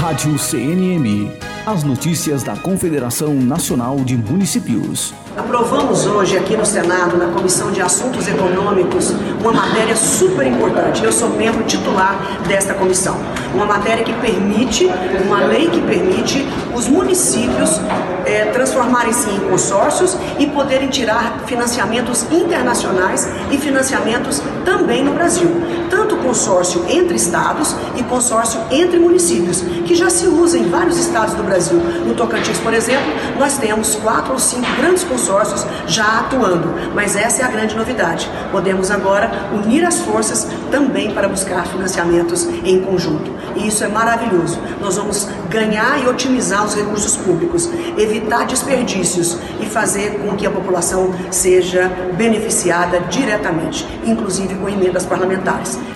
Rádio CNM. As notícias da Confederação Nacional de Municípios. Aprovamos hoje aqui no Senado, na Comissão de Assuntos Econômicos, uma matéria super importante. Eu sou membro titular desta comissão. Uma matéria que permite, uma lei que permite os municípios transformarem-se em consórcios e poderem tirar financiamentos internacionais e financiamentos também no Brasil. Tanto consórcio entre estados e consórcio entre municípios, que já se usa em vários estados do Brasil. No Tocantins, por exemplo, nós temos 4 ou 5 grandes consórcios já atuando, mas essa é a grande novidade. Podemos agora unir as forças também para buscar financiamentos em conjunto. E isso é maravilhoso. Nós vamos ganhar e otimizar os recursos públicos, evitar desperdícios e fazer com que a população seja beneficiada diretamente, inclusive com emendas parlamentares.